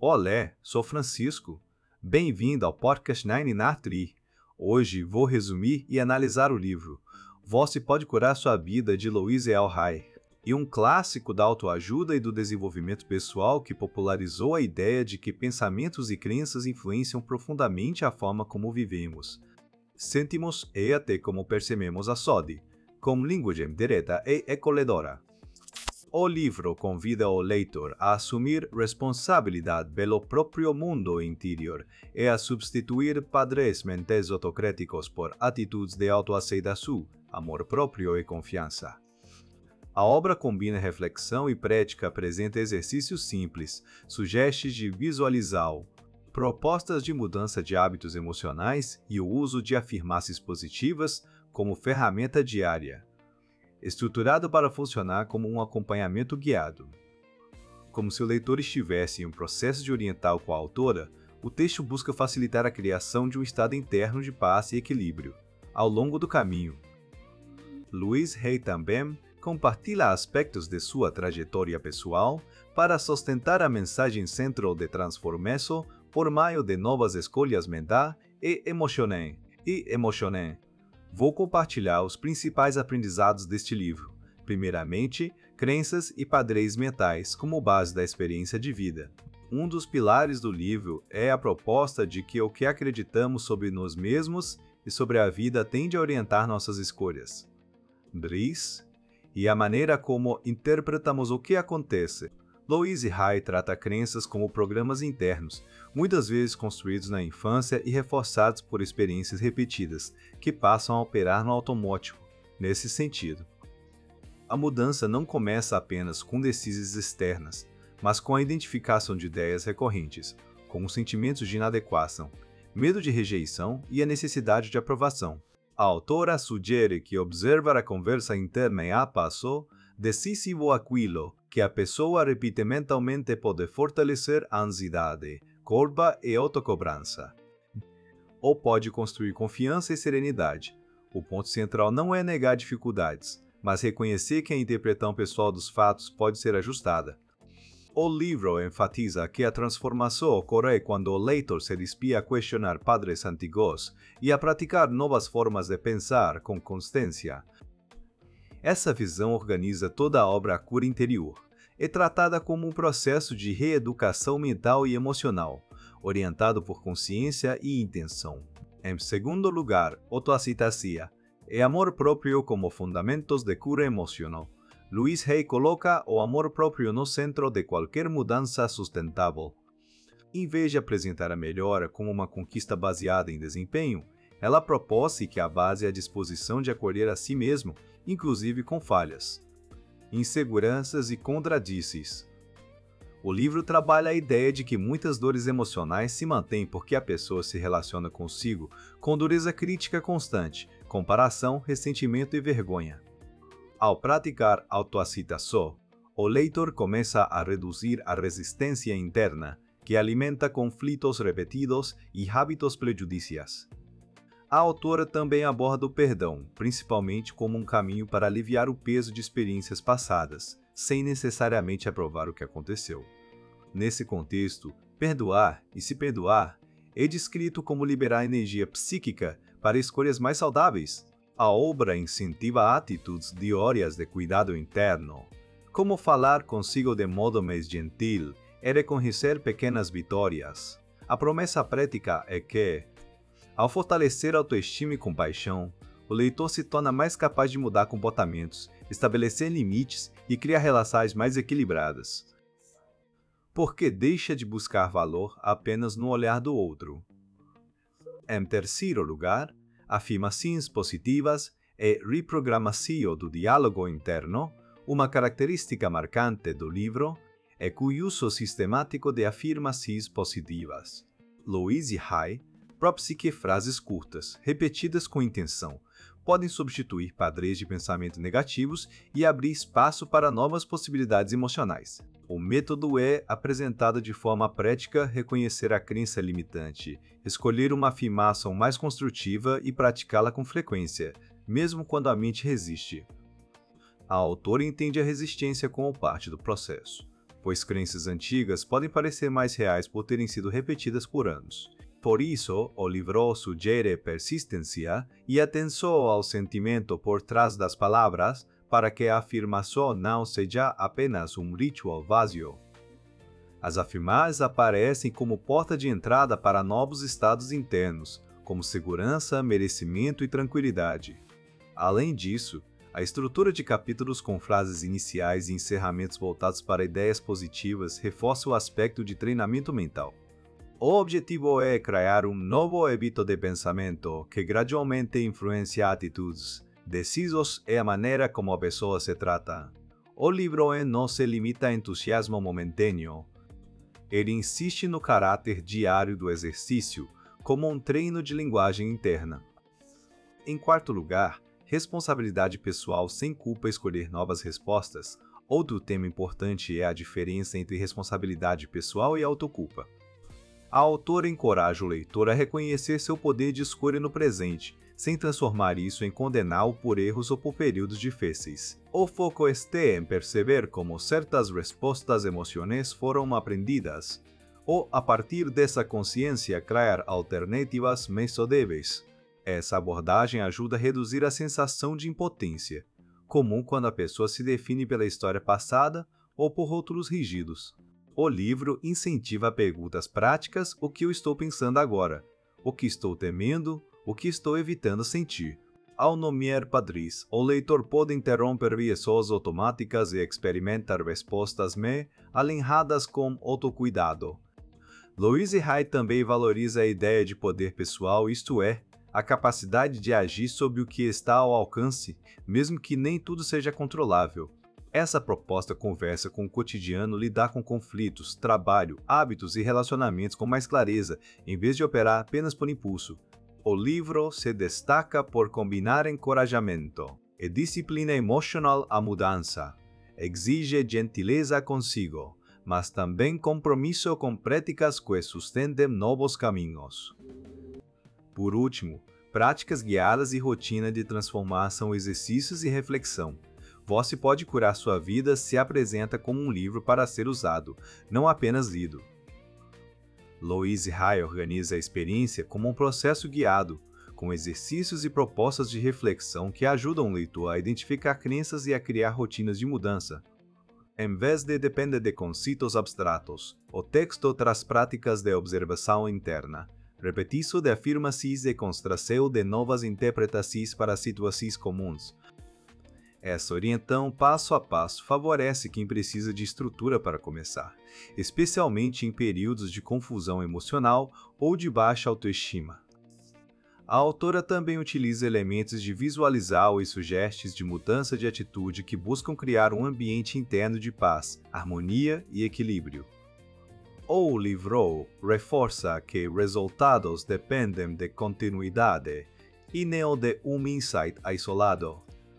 Olé, sou Francisco. Bem-vindo ao Podcast 99. Hoje vou resumir e analisar o livro Você Pode Curar Sua Vida, de Louise L. Hay, e um clássico da autoajuda e do desenvolvimento pessoal que popularizou a ideia de que pensamentos e crenças influenciam profundamente a forma como vivemos, sentimos e até como percebemos a saúde, com linguagem direta e acolhedora. O livro convida o leitor a assumir responsabilidade pelo próprio mundo interior e a substituir padrões mentais autocríticos por atitudes de autoaceitação, amor próprio e confiança. A obra combina reflexão e prática, apresenta exercícios simples, sugestões de visualização, propostas de mudança de hábitos emocionais e o uso de afirmações positivas como ferramenta diária, estruturado para funcionar como um acompanhamento guiado. Como se o leitor estivesse em um processo de oriental com a autora, o texto busca facilitar a criação de um estado interno de paz e equilíbrio ao longo do caminho. Louise Hay também compartilha aspectos de sua trajetória pessoal para sustentar a mensagem central de transformação por meio de novas escolhas mentais e emocionais. Vou compartilhar os principais aprendizados deste livro. Primeiramente, crenças e padrões mentais como base da experiência de vida. Um dos pilares do livro é a proposta de que o que acreditamos sobre nós mesmos e sobre a vida tende a orientar nossas escolhas. E a maneira como interpretamos o que acontece. Louise Hay trata crenças como programas internos, muitas vezes construídos na infância e reforçados por experiências repetidas, que passam a operar no automático. Nesse sentido, a mudança não começa apenas com decisões externas, mas com a identificação de ideias recorrentes, como sentimentos de inadequação, medo de rejeição e a necessidade de aprovação. A autora sugere que observar a conversa interna é passo decisivo aquilo que a pessoa repite mentalmente pode fortalecer a ansiedade, culpa e autocobrança. Ou pode construir confiança e serenidade. O ponto central não é negar dificuldades, mas reconhecer que a interpretação pessoal dos fatos pode ser ajustada. O livro enfatiza que a transformação ocorre quando o leitor se dispõe a questionar padrões antigos e a praticar novas formas de pensar com constância. Essa visão organiza toda a obra Cura Interior. É tratada como um processo de reeducação mental e emocional, orientado por consciência e intenção. Em segundo lugar, autoaceitação e amor próprio como fundamentos de cura emocional. Louise Hay coloca o amor próprio no centro de qualquer mudança sustentável. Em vez de apresentar a melhora como uma conquista baseada em desempenho, ela propõe que a base é a disposição de acolher a si mesmo, inclusive com falhas, inseguranças e contradições. O livro trabalha a ideia de que muitas dores emocionais se mantêm porque a pessoa se relaciona consigo com dureza crítica constante, comparação, ressentimento e vergonha. Ao praticar autoaceitação, o leitor começa a reduzir a resistência interna, que alimenta conflitos repetidos e hábitos prejudiciais. A autora também aborda o perdão, principalmente como um caminho para aliviar o peso de experiências passadas, sem necessariamente aprovar o que aconteceu. Nesse contexto, perdoar e se perdoar é descrito como liberar energia psíquica para escolhas mais saudáveis. A obra incentiva atitudes diárias de cuidado interno, como falar consigo de modo mais gentil e reconhecer pequenas vitórias. A promessa prática é que, ao fortalecer a autoestima e compaixão, o leitor se torna mais capaz de mudar comportamentos, estabelecer limites e criar relações mais equilibradas. Porque deixa de buscar valor apenas no olhar do outro. Em terceiro lugar, afirmações positivas e reprogramação do diálogo interno, uma característica marcante do livro é o uso sistemático de afirmações positivas. Louise Hay propõe que frases curtas, repetidas com intenção, podem substituir padrões de pensamento negativos e abrir espaço para novas possibilidades emocionais. O método é apresentado de forma prática, reconhecer a crença limitante, escolher uma afirmação mais construtiva e praticá-la com frequência, mesmo quando a mente resiste. A autora entende a resistência como parte do processo. pois crenças antigas podem parecer mais reais por terem sido repetidas por anos. Por isso, o livro sugere persistência e atenção ao sentimento por trás das palavras para que a afirmação não seja apenas um ritual vazio. As afirmações aparecem como porta de entrada para novos estados internos, como segurança, merecimento e tranquilidade. Além disso, a estrutura de capítulos com frases iniciais e encerramentos voltados para ideias positivas reforça o aspecto de treinamento mental. O objetivo é criar um novo hábito de pensamento que gradualmente influencia atitudes, decisões e a maneira como a pessoa se trata. O livro não se limita a entusiasmo momentâneo. Ele insiste no caráter diário do exercício, como um treino de linguagem interna. Em quarto lugar, responsabilidade pessoal sem culpa escolher novas respostas. Outro tema importante é a diferença entre responsabilidade pessoal e autoculpa. A autora encoraja o leitor a reconhecer seu poder de escolha no presente, sem transformar isso em condená-lo por erros ou por períodos difíceis. O foco está em perceber como certas respostas emocionais foram aprendidas, ou, a partir dessa consciência, criar alternativas mais saudáveis. Essa abordagem ajuda a reduzir a sensação de impotência, comum quando a pessoa se define pela história passada ou por rótulos rígidos. O livro incentiva perguntas práticas: o que eu estou pensando agora? O que estou temendo? O que estou evitando sentir? Ao nomear padrões, o leitor pode interromper reações automáticas e experimentar respostas mais alinhadas com autocuidado. Louise Hay também valoriza a ideia de poder pessoal, isto é, a capacidade de agir sobre o que está ao alcance, mesmo que nem tudo seja controlável. Essa proposta conversa com o cotidiano, lidar com conflitos, trabalho, hábitos e relacionamentos com mais clareza, em vez de operar apenas por impulso. O livro se destaca por combinar encorajamento e disciplina emocional à mudança. Exige gentileza consigo, mas também compromisso com práticas que sustentem novos caminhos. Por último, práticas guiadas e rotina de transformação, exercícios e reflexão. Você pode curar sua vida se apresenta como um livro para ser usado, não apenas lido. Louise Hay organiza a experiência como um processo guiado, com exercícios e propostas de reflexão que ajudam o leitor a identificar crenças e a criar rotinas de mudança. Em vez de depender de conceitos abstratos, o texto traz práticas de observação interna, repetição de afirmações e construção de novas interpretações para situações comuns. Essa orientação passo a passo favorece quem precisa de estrutura para começar, especialmente em períodos de confusão emocional ou de baixa autoestima. A autora também utiliza elementos de visualizar e sugestões de mudança de atitude que buscam criar um ambiente interno de paz, harmonia e equilíbrio. O livro reforça que resultados dependem de continuidade e não de um insight isolado.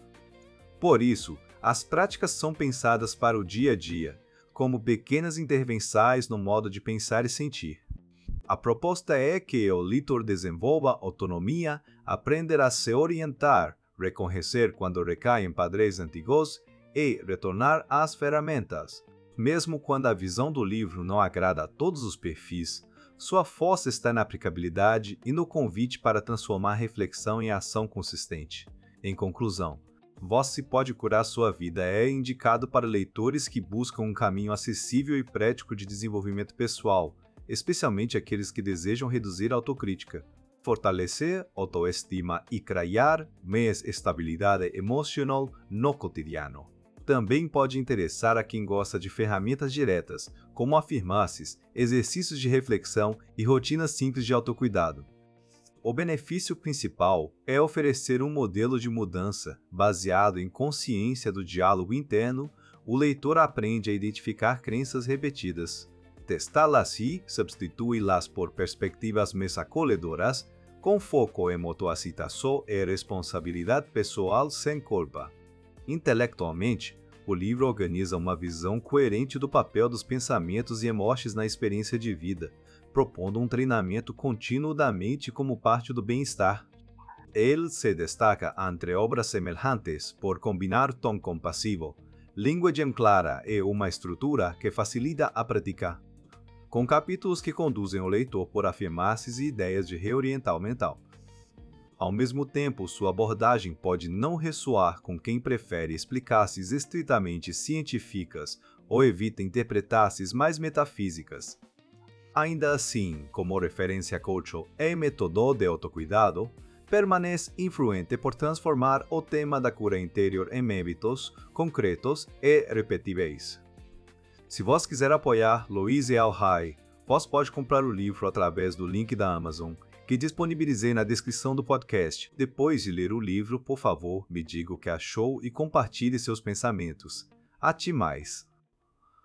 Por isso, as práticas são pensadas para o dia a dia, como pequenas intervenções no modo de pensar e sentir. A proposta é que o leitor desenvolva autonomia, aprender a se orientar, reconhecer quando recai em padrões antigos e retornar às ferramentas. Mesmo quando a visão do livro não agrada a todos os perfis, sua força está na aplicabilidade e no convite para transformar a reflexão em ação consistente. Em conclusão, Você Pode Curar Sua Vida é indicado para leitores que buscam um caminho acessível e prático de desenvolvimento pessoal, especialmente aqueles que desejam reduzir a autocrítica, fortalecer autoestima e criar mais estabilidade emocional no cotidiano. Também pode interessar a quem gosta de ferramentas diretas, como afirmações, exercícios de reflexão e rotinas simples de autocuidado. O benefício principal é oferecer um modelo de mudança baseado em consciência do diálogo interno. O leitor aprende a identificar crenças repetidas, testá-las e substituí-las por perspectivas mais acolhedoras, com foco em autoaceitação e responsabilidade pessoal sem culpa. Intelectualmente, o livro organiza uma visão coerente do papel dos pensamentos e emoções na experiência de vida, propondo um treinamento contínuo da mente como parte do bem-estar. Ele se destaca entre obras semelhantes por combinar tom compassivo, linguagem clara e uma estrutura que facilita a prática, com capítulos que conduzem o leitor por afirmações e ideias de reoriental mental. Ao mesmo tempo, sua abordagem pode não ressoar com quem prefere explicações estritamente científicas ou evita interpretações mais metafísicas. Ainda assim, como referência cultural e método de autocuidado, permanece influente por transformar o tema da cura interior em hábitos concretos e repetíveis. Se você quiser apoiar Louise L. Hay, você pode comprar o livro através do link da Amazon, que disponibilizei na descrição do podcast. Depois de ler o livro, por favor, me diga o que achou e compartilhe seus pensamentos. Até mais!